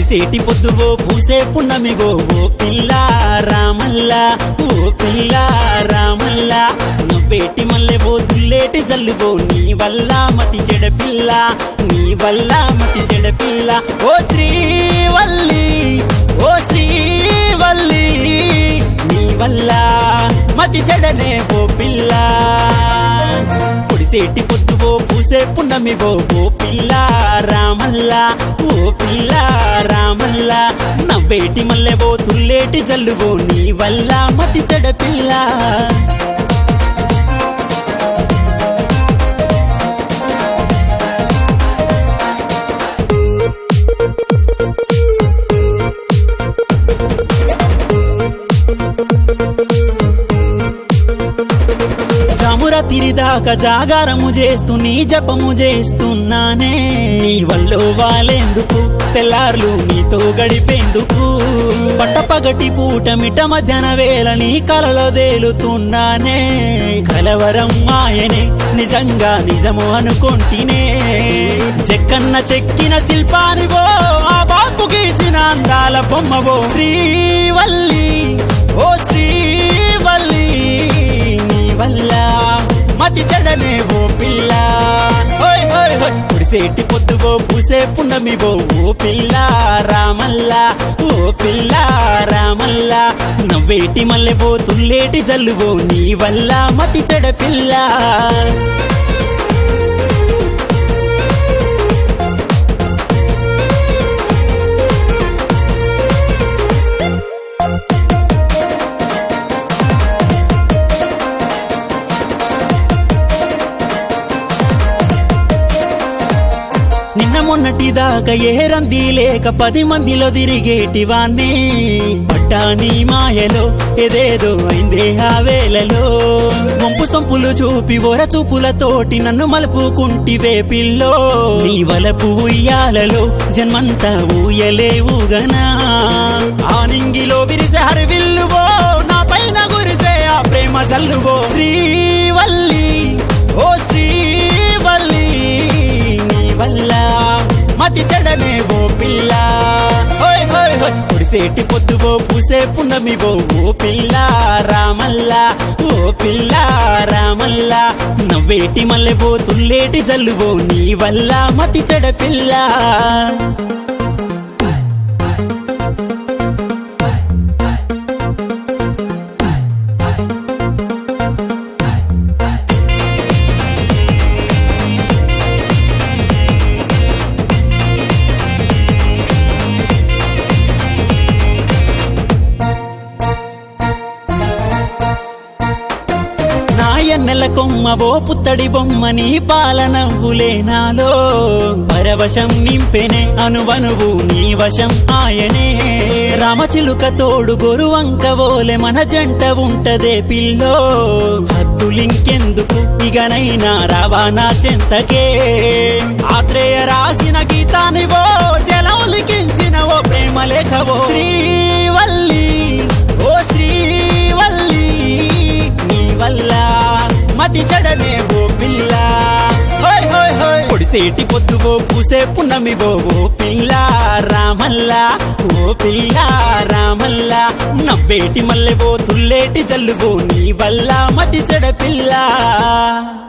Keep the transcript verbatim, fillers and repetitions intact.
పొడిసేటి పొద్దువో పూసే పున్నమిగో ఓ పిల్ల రామల్ల ఓ పిల్ల రామల్ల నవ్వేటి మల్లెవో దుల్లేటి జల్లువో నీ వల్ల మతి చెడ పిల్ల నీ వల్ల మతి చెడ పిల్ల ఓ శ్రీవల్లి ఓ శ్రీవల్లి నీ వల్ల మతి చెడనే ఓ పిల్ల పొడిసేటి పొద్దువో పూసే పున్నమివో ఓ పిల్ల రామల్ల ఓ పిల్ల రామల్ల నవ్వేటి మల్లెవో తుల్లేటి జల్లువో నీ వల్ల మతి చెడ పిల్ల తిరిదాకా జాగారము చేస్తూ నీ జపము చేస్తున్నానే నీ వల్లో వాలేందుకు తెల్లార్లు నీతో గడిపేందుకు పట్టపగటి పూట మిట మధ్యాహ్న వేళ నీ కలలో తేలుతున్నానే కలవరం మాయనే నిజంగా నిజము అనుకుంటేనే చెక్కన్న చెక్కిన శిల్పానివో ఆ బాపు గీసిన అందాల బొమ్మవో శ్రీవల్లి ఓ శ్రీవల్లి నీ వల్ల మతి చెడనే ఓ పిల్ల పొడిసేటి పొద్దువో పూసే పున్నమివో ఓ పిల్ల రామల్ల ఓ పిల్ల రామల్ల నవ్వేటి మల్లెవో తుల్లేటి జల్లువో నీ వల్ల మతి చెడ పిల్ల నిన్న మొన్నటిదాకా ఏ రంది లేక పది మందిలో తిరిగేటివాణ్ణి పట్టా నీ మాయలో ఏదేదో అయిందే ఆ వేళలో వంపు సొంపులు చూపి ఒర చూపులతోటి నన్ను మలుపుకుంటివే పిల్లో నీ వలపు ఉయ్యాలలో జన్మంతా ఊయలే ఊగనా ఆ నింగిలో విరిసే హరివిల్లువో నా పైన గురిసే ఆ ప్రేమ జల్లువో శ్రీవల్లి ఓ శ్రీవల్లి నీ వల్ల మతి చెడనే ఓ పిల్ల పొడిసేటి పొద్దువో పూసే పున్నమివో ఓ పిల్ల రామల్ల ఓ పిల్ల రామల్ల నవ్వేటి మల్లెవో తుల్లేటి జల్లువో నీ వల్ల మతి చెడ పిల్ల ఎన్నెల కొమ్మవో పుత్తడి బొమ్మని పాలనవ్వులే నాలో పరవశం నింపెనే అనువనువు నీ వశం ఆయనే రామచిలుక తోడు గొరువంకవోలే మన జంట ఉంటదే పిల్లో హద్దులింకెందుకు ఇగనైనా రావానా చెంతకే ఆత్రేయ రాసిన గీతానివో జలం లిఖించిన ఓ ప్రేమ లేఖవో శ్రీవల్లి ఓ శ్రీవల్లి నీ వల్ల మతి చెడనే ఓ పిల్ల పొడిసేటి పొద్దువో పూసే పున్నమివో ఓ పిల్ల రామల్ల ఓ పిల్ల రామల్ల నవ్వేటి మల్లెవో తుల్లేటి జల్లువో నీ వల్ల మతి చెడ పిల్ల